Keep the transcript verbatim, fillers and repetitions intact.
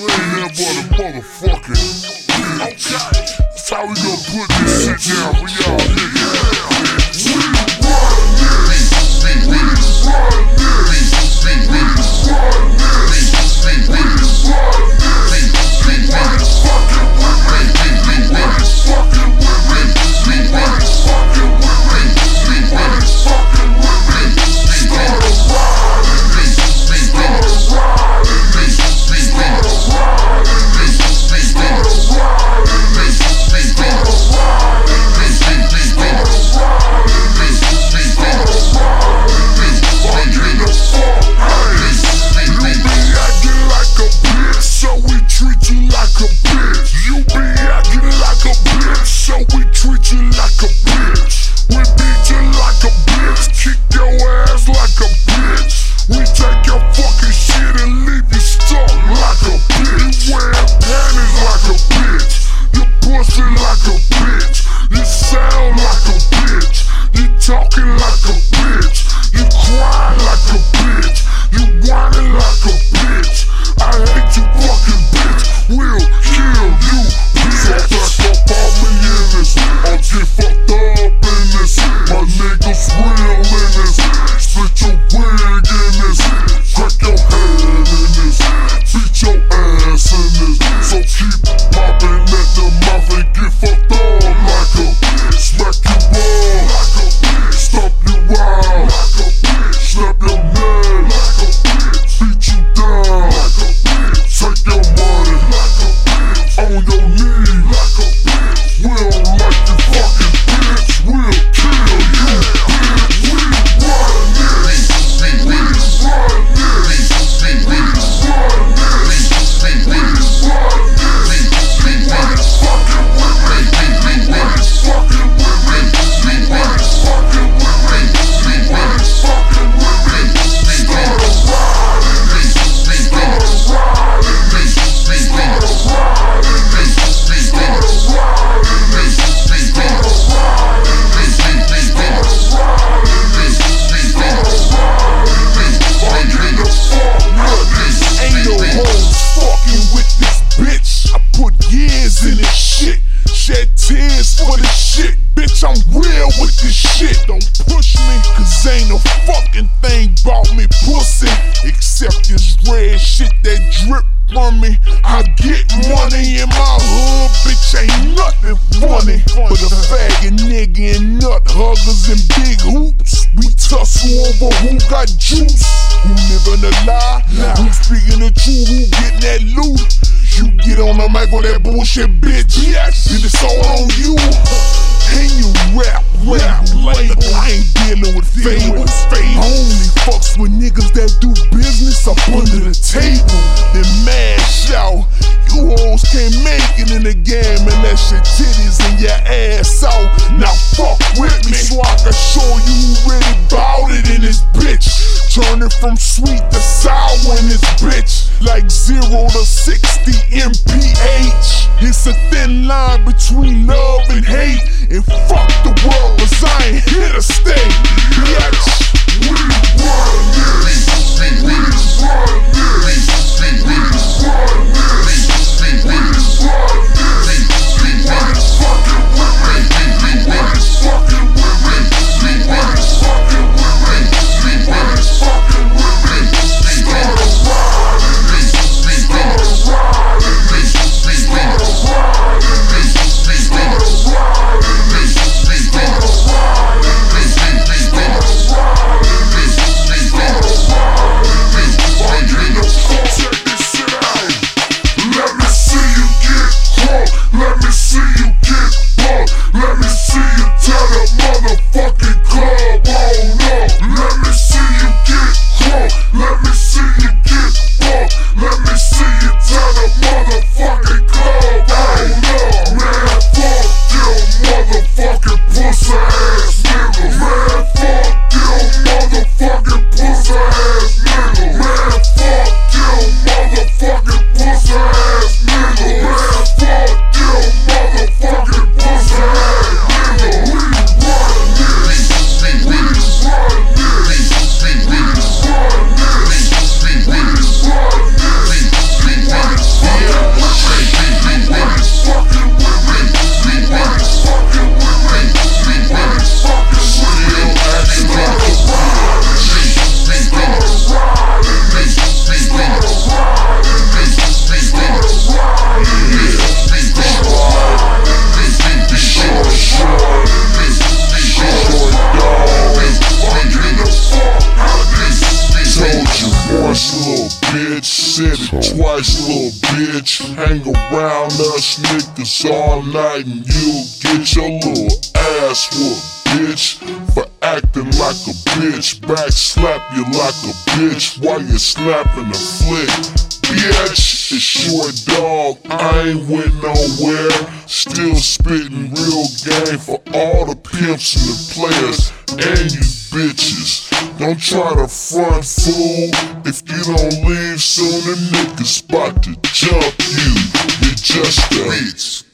ain't that but a motherfucking. Okay, that's how we gonna put this shit down for y'all niggas. We run this, we run this, we run this, we run this, we run this, we run this, we run this fucking with me, we run this fucking with me, we run this fucking with me, we run this fucking with me, we gonna ride in me, we gonna ride in me, we gonna ride in me, we gonna ride in me, we gonna ride in me, we gonna ride in me, we gonna ride in me, fucking the fuck, hey, you be acting like a bitch, so we treat you like a bitch. You be acting like a bitch, so we treat you like a bitch. We beat you like a bitch, kick your ass like a bitch. We take your fucking shit and leave you stuck like a bitch. You wear panties like a bitch, you pussy like a bitch, you sound like a bitch, you talking like a bitch, you cry like a bitch, you whining like a bitch. I hate you fucking bitch, we'll kill you bitch. So back up all me in this, I'll get fucked up in this. My niggas real in this, split your wig in this, crack your head in this, beat your ass in this. So keep popping at the mouth and get fucked up like a bitch. Smack you up like a bitch, stomp you out like a bitch, slap your neck like a bitch, beat you down like a bitch, take your money like a bitch, on your knee like a bitch. We don't like you fucking bitch, we'll kill you bitch. We run this, we run this, we run this, we run this, we run this, we run this fucking with me, we run this fucking with me, we run this fucking with me, we run this fucking with me. We gonna ride in me, we gonna ride in me, we gonna ride in me, we gonna ride in me, we gonna ride in me, we gonna ride in me, we gonna ride in me. Fucking the fuck with this. Ain't no hoes fucking with this bitch. I put years in this shit, shed tears for this shit. Bitch, I'm real with this shit. Don't push me, cause ain't no fucking thing bout me pussy, except this red shit that drip from me. I get money in my hood, bitch, ain't nothing funny but a faggot nigga and nut huggers and big hoops. We tussle over who got juice, who living a lie, who speaking the truth, who getting that loot. You get on the mic with that bullshit, bitch, yes, then it's all on you. And you rap, rap, label. I ain't dealing with fables. I only fucks with niggas that do business up under the table. Then mash out. You hoes can't make it in the game unless your titties and your ass out. Now fuck with me so I can show you who really bout it in this bitch. Turn it from sweet to sour in this bitch, like zero to sixty M P H. It's a thin line between love and hate, and fuck the world, cause I ain't here to stay, bitch. We run this, we run this, we run this, we run this, we run this, we run this, we run this fucking with me, we run this fucking with me, we run this fucking with me, we run this fucking with me. We gonna ride in me, we gonna ride in me, we gonna ride in me, we gonna ride in me, we gonna ride in me, we gonna ride. it twice, little bitch. Hang around us niggas all night and you'll get your little ass whooped, bitch. For acting like a bitch, back slap you like a bitch while you're slapping a flick. Bitch, it's your dog, I ain't went nowhere. Still spitting real game for all the pimps and the players and you bitches. Don't try to front, fool. If you don't leave soon, the niggas about to jump you. You're just a bitch.